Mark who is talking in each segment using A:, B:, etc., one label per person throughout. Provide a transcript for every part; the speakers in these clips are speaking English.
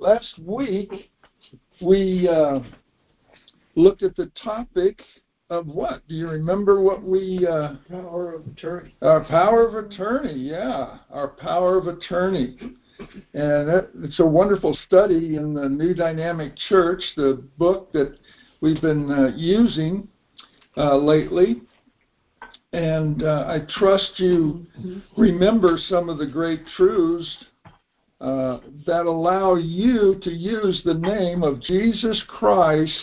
A: Last week, we looked at the topic of what? Do you remember what we...
B: Power of attorney.
A: Our power of attorney, yeah. Our power of attorney. And it's a wonderful study in the New Dynamic Church, the book that we've been using lately. And I trust you remember some of the great truths that allow you to use the name of Jesus Christ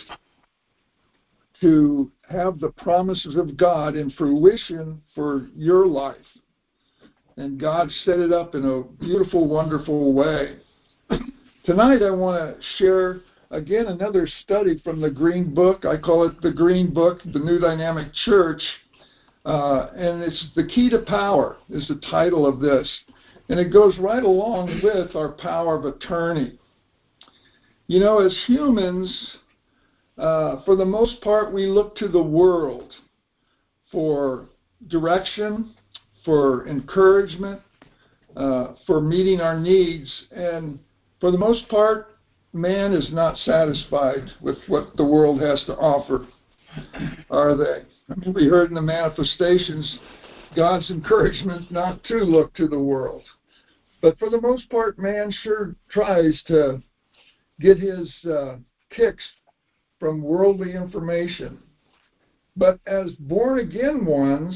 A: to have the promises of God in fruition for your life. And God set it up in a beautiful, wonderful way. Tonight I want to share, again, another study from the Green Book. I call it the Green Book, the New Dynamic Church. And it's The Key to Power is the title of this. And it goes right along with our power of attorney. You know, as humans, for the most part, we look to the world for direction, for encouragement, for meeting our needs. And for the most part, man is not satisfied with what the world has to offer, are they? I mean, we heard in the manifestations God's encouragement not to look to the world. But for the most part, man sure tries to get his kicks from worldly information. But as born-again ones,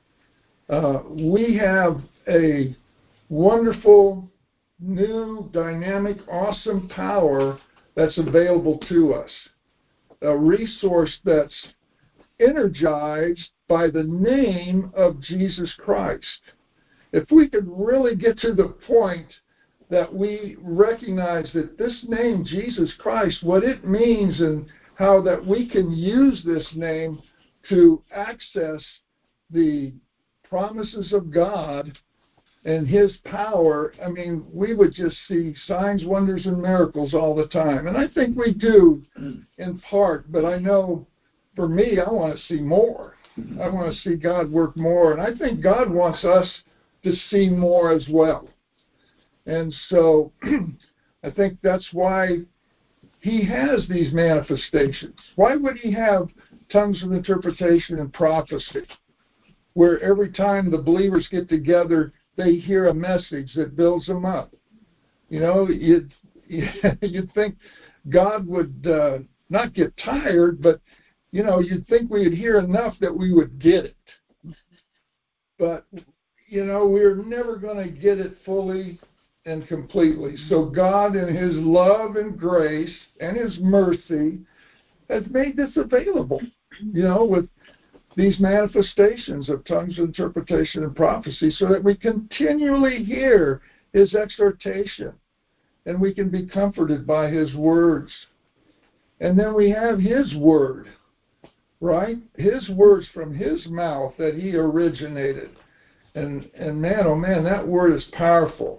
A: we have a wonderful, new, dynamic, awesome power that's available to us. A resource that's energized by the name of Jesus Christ. If we could really get to the point that we recognize that this name, Jesus Christ, what it means and how that we can use this name to access the promises of God and His power, I mean, we would just see signs, wonders, and miracles all the time. And I think we do in part, but I know for me, I want to see more. I want to see God work more. And I think God wants us to see more as well. And so I think that's why He has these manifestations. Why would He have tongues of interpretation and prophecy, where every time the believers get together, they hear a message that builds them up? You know, you'd think God would not get tired, but, you know, you'd think we would hear enough that we would get it. But, you know, we're never going to get it fully and completely. So God, in His love and grace and His mercy, has made this available, you know, with these manifestations of tongues of interpretation and prophecy, so that we continually hear His exhortation and we can be comforted by His words. And then we have His word, right? His words from His mouth that He originated. And man, oh man, that word is powerful.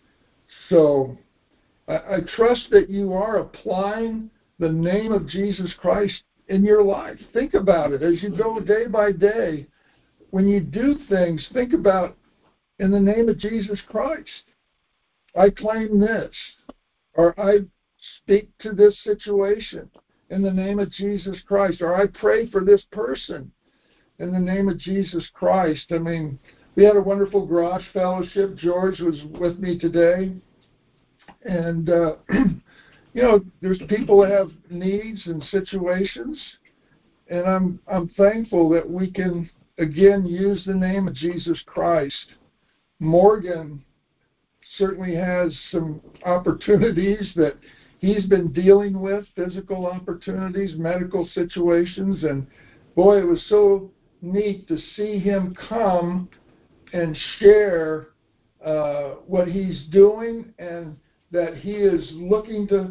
A: So I trust that you are applying the name of Jesus Christ in your life. Think about it as you go day by day. When you do things, think about, in the name of Jesus Christ, I claim this, or I speak to this situation in the name of Jesus Christ, or I pray for this person in the name of Jesus Christ. I mean, we had a wonderful garage fellowship. George was with me today. And, you know, there's people that have needs and situations. And I'm thankful that we can, again, use the name of Jesus Christ. Morgan certainly has some opportunities that he's been dealing with, physical opportunities, medical situations. And, boy, it was so neat to see him come and share what he's doing, and that he is looking to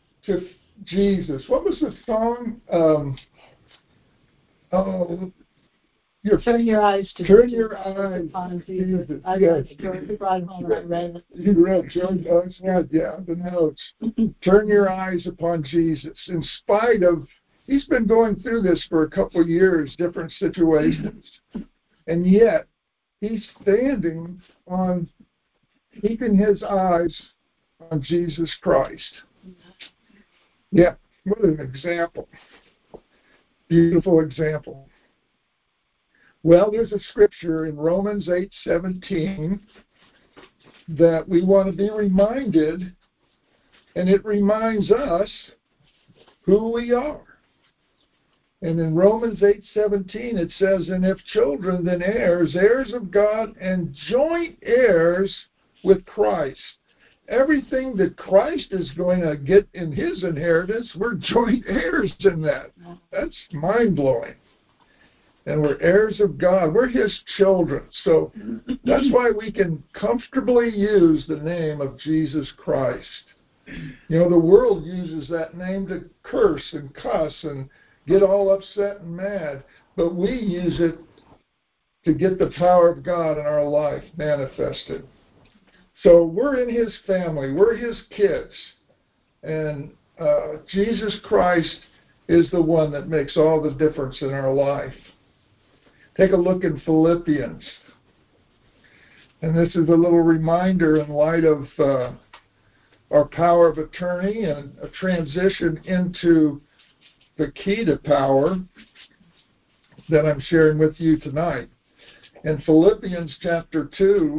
A: Jesus. What was the song?
B: Turn your eyes to
A: Turn your eyes
B: on
A: Jesus.
B: Jesus. I
A: Yes.
B: brought home. I read it.
A: You read George. Yeah, the notes. Turn your eyes upon Jesus. In spite of, he's been going through this for a couple of years, different situations, and yet he's standing on keeping his eyes on Jesus Christ. Yeah, what an example. Beautiful example. Well, there's a scripture in Romans 8:17 that we want to be reminded, and it reminds us who we are. And in Romans 8:17 it says, "And if children, then heirs, heirs of God, and joint heirs with Christ." Everything that Christ is going to get in his inheritance, we're joint heirs in that. That's mind-blowing. And we're heirs of God. We're his children. So that's why we can comfortably use the name of Jesus Christ. You know, the world uses that name to curse and cuss and get all upset and mad. But we use it to get the power of God in our life manifested. So we're in his family. We're his kids. And Jesus Christ is the one that makes all the difference in our life. Take a look in Philippians. And this is a little reminder in light of our power of attorney and a transition into the key to power that I'm sharing with you tonight. In Philippians chapter 2,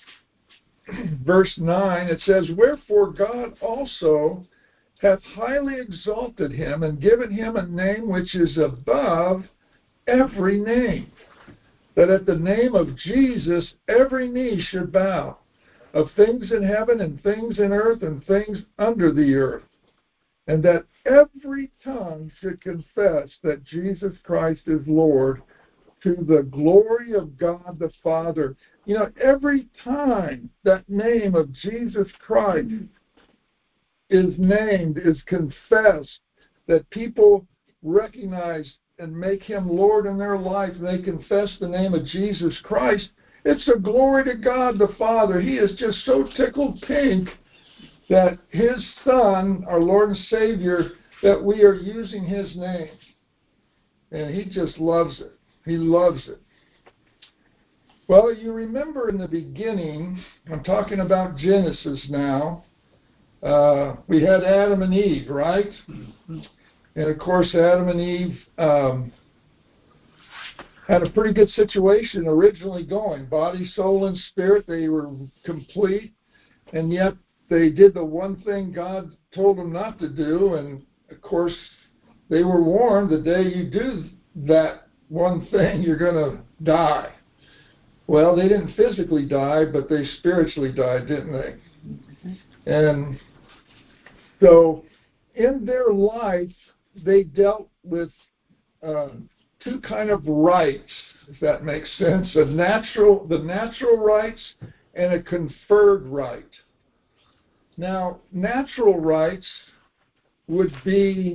A: verse 9, it says, "Wherefore God also hath highly exalted him, and given him a name which is above every name, that at the name of Jesus every knee should bow, of things in heaven and things in earth and things under the earth, and that every tongue should confess that Jesus Christ is Lord, to the glory of God the Father." You know, every time that name of Jesus Christ is named, is confessed, that people recognize and make him Lord in their life, and they confess the name of Jesus Christ, it's a glory to God the Father. He is just so tickled pink that his Son, our Lord and Savior, that we are using his name. And he just loves it. He loves it. Well, you remember in the beginning, I'm talking about Genesis now, we had Adam and Eve, right? And of course, Adam and Eve had a pretty good situation originally going. Body, soul, and spirit, they were complete. And yet they did the one thing God told them not to do. And of course, they were warned, the day you do that one thing, you're going to die. Well, they didn't physically die, but they spiritually died, didn't they? And so in their life, they dealt with two kind of rights, if that makes sense. The natural rights and a conferred right. Now, natural rights would be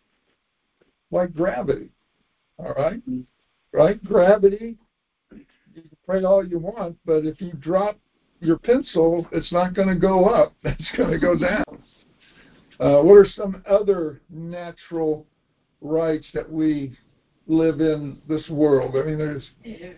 A: like gravity, all right? Right? Gravity, you can pray all you want, but if you drop your pencil, it's not going to go up. It's going to go down. What are some other natural rights that we live in this world? I mean, there's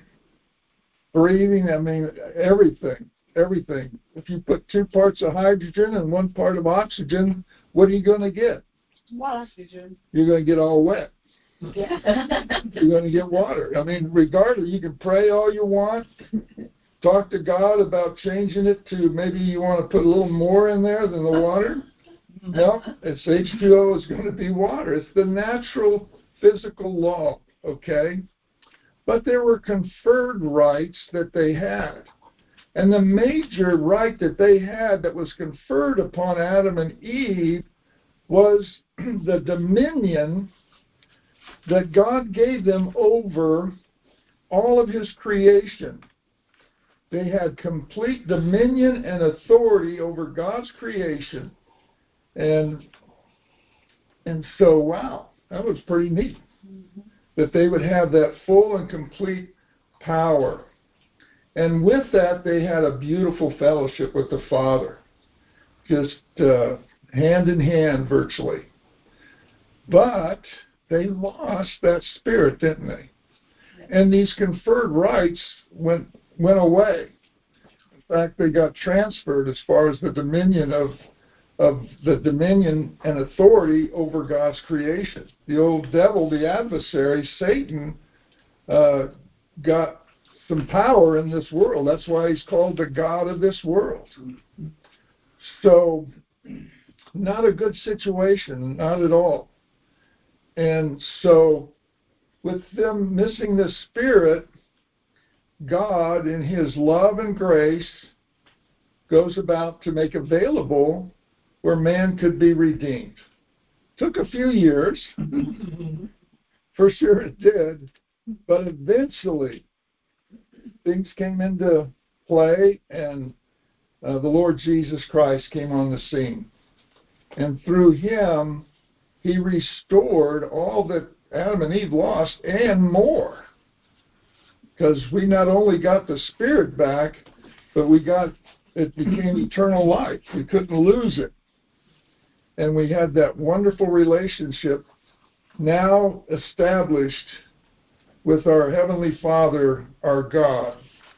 A: breathing. I mean, everything. If you put 2 parts of hydrogen and 1 part of oxygen, what are you going to get?
B: Oxygen.
A: You're going to get all wet.
B: Yeah.
A: You're going to get water. I mean, regardless, you can pray all you want, talk to God about changing it to maybe you want to put a little more in there than the water. No, it's H2O is going to be water. It's the natural physical law, okay? But there were conferred rights that they had. And the major right that they had that was conferred upon Adam and Eve was the dominion that God gave them over all of his creation. They had complete dominion and authority over God's creation. And so, wow, that was pretty neat. That they would have that full and complete power. And with that, they had a beautiful fellowship with the Father. Just hand in hand, virtually. But they lost that spirit, didn't they? And these conferred rights went away. In fact, they got transferred as far as the dominion of of the dominion and authority over God's creation. The old devil, the adversary, Satan, got some power in this world. That's why he's called the God of this world. So, not a good situation, not at all. And so, with them missing the Spirit, God, in His love and grace, goes about to make available where man could be redeemed. Took a few years, for sure it did, but eventually things came into play, and the Lord Jesus Christ came on the scene. And through Him, He restored all that Adam and Eve lost and more. Because we not only got the Spirit back, but it became eternal life. We couldn't lose it. And we had that wonderful relationship now established with our Heavenly Father, our God.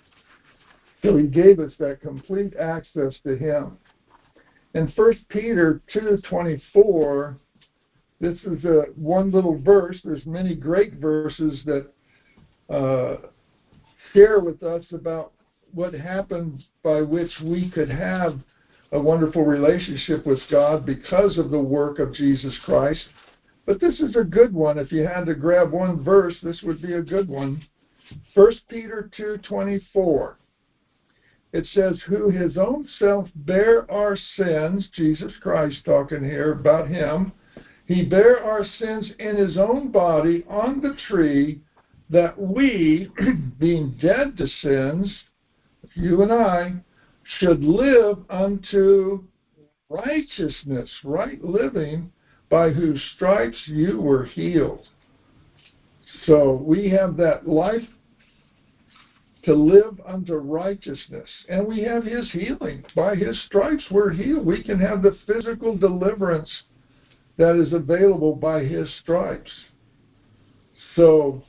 A: So He gave us that complete access to Him. In 1 Peter 2:24, this is one little verse. There's many great verses that share with us about what happened by which we could have a wonderful relationship with God because of the work of Jesus Christ. But this is a good one. If you had to grab one verse, this would be a good one. 1 Peter 2:24. It says, who His own self bare our sins, Jesus Christ talking here about Him, He bare our sins in His own body on the tree, that we, being dead to sins, you and I, should live unto righteousness, right living, by whose stripes you were healed. So we have that life to live unto righteousness, and we have His healing. By His stripes we're healed. We can have the physical deliverance that is available by His stripes. So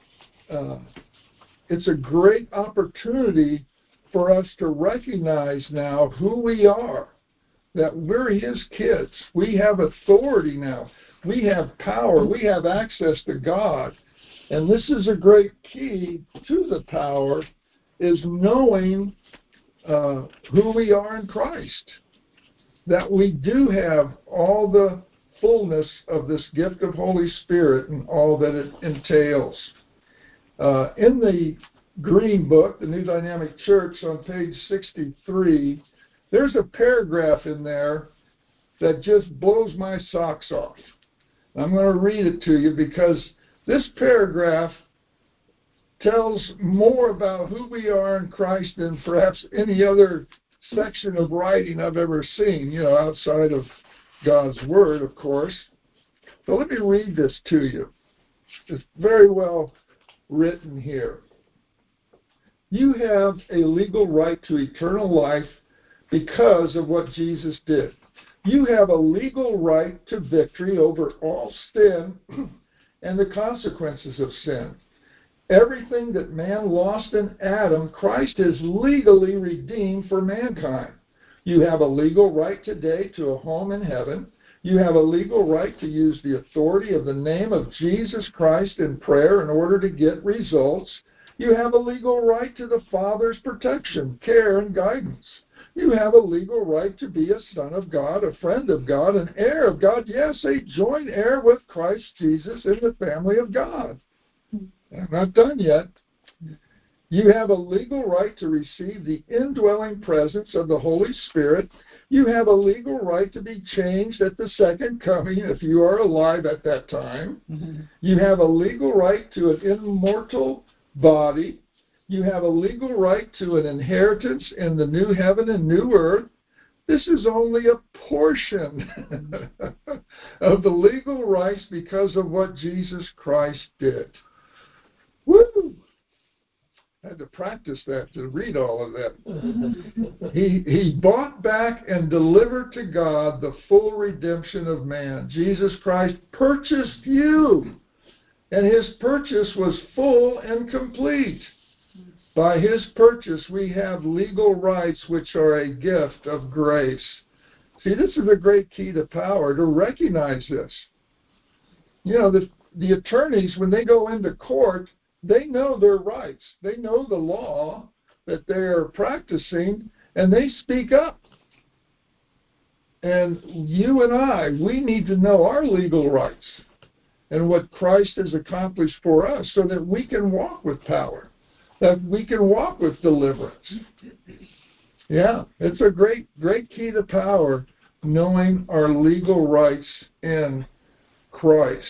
A: it's a great opportunity for us to recognize now who we are, that we're His kids. We have authority now. We have power. We have access to God. And this is a great key to the power, is knowing who we are in Christ, that we do have all the fullness of this gift of Holy Spirit and all that it entails. In the Green Book, the New Dynamic Church, on page 63, there's a paragraph in there that just blows my socks off. I'm going to read it to you because this paragraph tells more about who we are in Christ than perhaps any other section of writing I've ever seen, outside of God's Word, of course. So let me read this to you. It's very well written here. You have a legal right to eternal life because of what Jesus did. You have a legal right to victory over all sin and the consequences of sin. Everything that man lost in Adam, Christ has legally redeemed for mankind. You have a legal right today to a home in heaven. You have a legal right to use the authority of the name of Jesus Christ in prayer in order to get results. You have a legal right to the Father's protection, care, and guidance. You have a legal right to be a son of God, a friend of God, an heir of God. Yes, a joint heir with Christ Jesus in the family of God. I'm not done yet. You have a legal right to receive the indwelling presence of the Holy Spirit. You have a legal right to be changed at the second coming if you are alive at that time. You have a legal right to an immortal body. You have a legal right to an inheritance in the new heaven and new earth. This is only a portion of the legal rights because of what Jesus Christ did. Woo! I had to practice that to read all of that. He bought back and delivered to God the full redemption of man. Jesus Christ purchased you, and His purchase was full and complete. By His purchase, we have legal rights which are a gift of grace. See, this is a great key to power, to recognize this. You know, the attorneys, when they go into court, they know their rights. They know the law that they are practicing, and they speak up. And you and I, we need to know our legal rights and what Christ has accomplished for us so that we can walk with power, that we can walk with deliverance. Yeah, it's a great key to power, knowing our legal rights in Christ.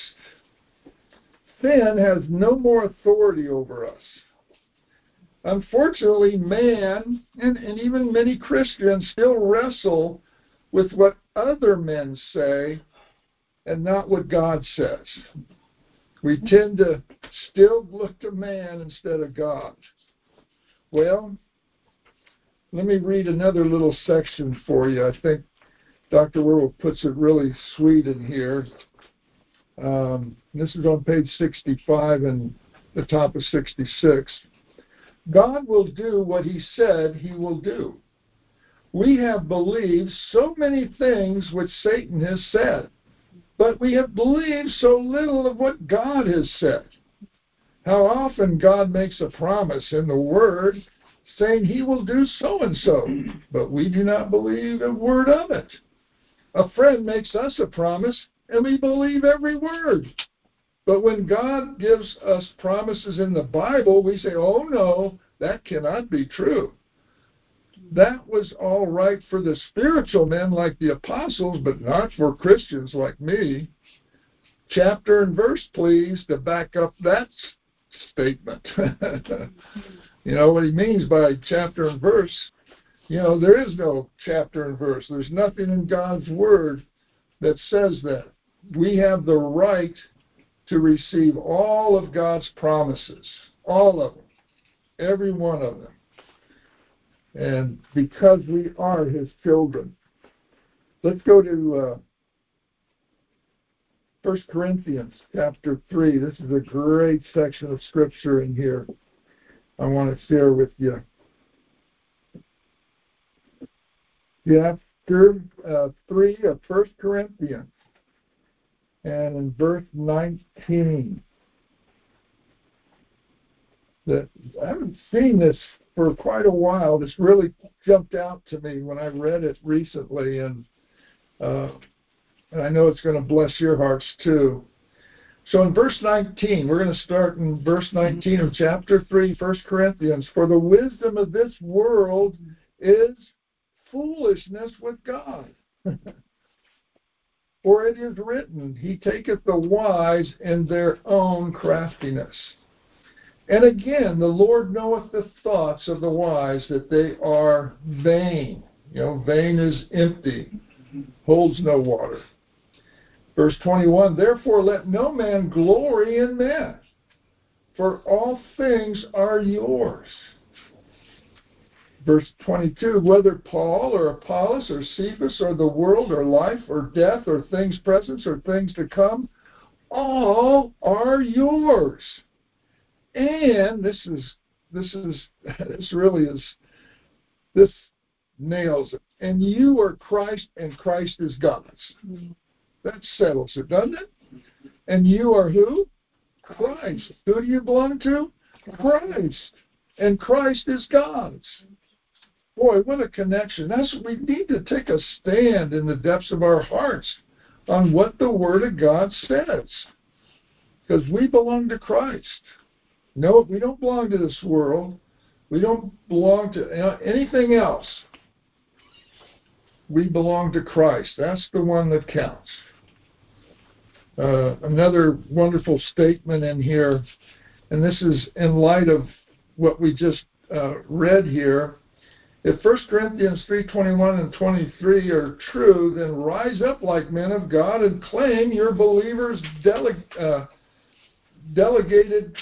A: Sin has no more authority over us. Unfortunately, man, and even many Christians, still wrestle with what other men say and not what God says. We tend to still look to man instead of God. Well, let me read another little section for you. I think Dr. Werwolf puts it really sweet in here. This is on page 65 and the top of 66. God will do what he said he will do. We have believed so many things which Satan has said, but we have believed so little of what God has said. How often God makes a promise in the Word saying he will do so-and-so, but we do not believe a word of it. A friend makes us a promise, and we believe every word. But when God gives us promises in the Bible, we say, oh no, that cannot be true. That was all right for the spiritual men like the apostles, but not for Christians like me. Chapter and verse, please, to back up that statement. You know what he means by chapter and verse? You know, there is no chapter and verse. There's nothing in God's Word that says that. We have the right to receive all of God's promises, all of them, every one of them. And because we are his children. Let's go to 1 Corinthians chapter 3. This is a great section of Scripture in here I want to share with you. Chapter 3 of 1 Corinthians. And in verse 19. I haven't seen this for quite a while. This really jumped out to me when I read it recently, and I know it's going to bless your hearts too. So in verse 19, we're going to start in verse 19 of chapter 3, 1 Corinthians. For the wisdom of this world is foolishness with God. For it is written, he taketh the wise in their own craftiness. And again, the Lord knoweth the thoughts of the wise, that they are vain. You know, vain is empty, holds no water. Verse 21, therefore let no man glory in men, for all things are yours. Verse 22, whether Paul or Apollos or Cephas or the world or life or death or things present or things to come, all are yours. And this nails it. And you are Christ, and Christ is God's. That settles it, doesn't it? And you are who? Christ. Who do you belong to? Christ. And Christ is God's. Boy, what a connection. That's what we need to take a stand in the depths of our hearts on what the Word of God says. Because we belong to Christ. No, we don't belong to this world. We don't belong to anything else. We belong to Christ. That's the one that counts. Another wonderful statement in here, and this is in light of what we just read here. If 1 Corinthians 3:21 and 23 are true, then rise up like men of God and claim your believers' delegated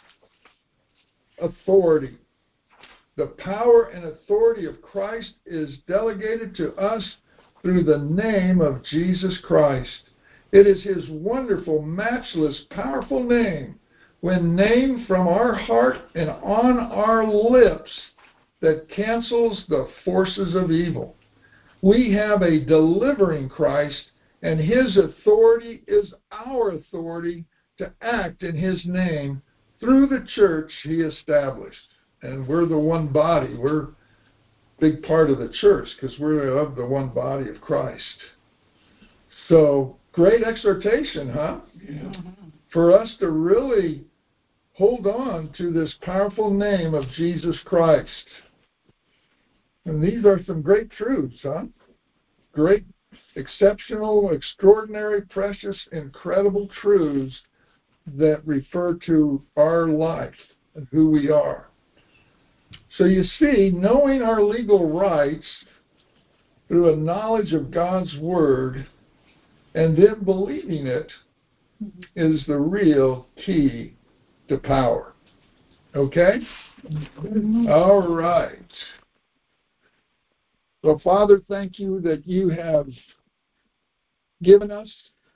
A: authority. The power and authority of Christ is delegated to us through the name of Jesus Christ. It is his wonderful, matchless, powerful name, when named from our heart and on our lips, that cancels the forces of evil. We have a delivering Christ, and his authority is our authority to act in his name through the church he established. And we're the one body. We're a big part of the church because we're of the one body of Christ. So, great exhortation, huh?
B: Yeah.
A: For us to really hold on to this powerful name of Jesus Christ. And these are some great truths, huh? Great, exceptional, extraordinary, precious, incredible truths that refer to our life and who we are. So you see, knowing our legal rights through a knowledge of God's Word and then believing it is the real key to power. Okay? All right. Well, Father, thank you that you have given us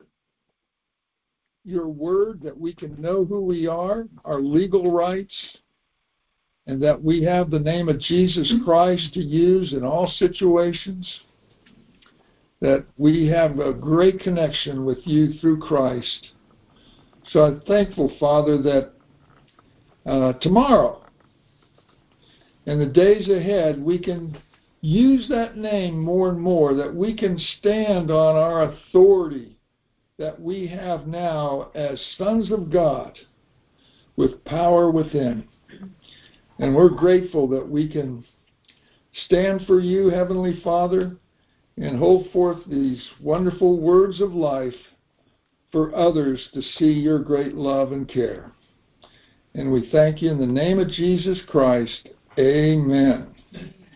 A: your word, that we can know who we are, our legal rights, and that we have the name of Jesus Christ to use in all situations, that we have a great connection with you through Christ. So I'm thankful, Father, that tomorrow and the days ahead we can use that name more and more, that we can stand on our authority that we have now as sons of God with power within. And we're grateful that we can stand for you, Heavenly Father, and hold forth these wonderful words of life for others to see your great love and care. And we thank you in the name of Jesus Christ. Amen.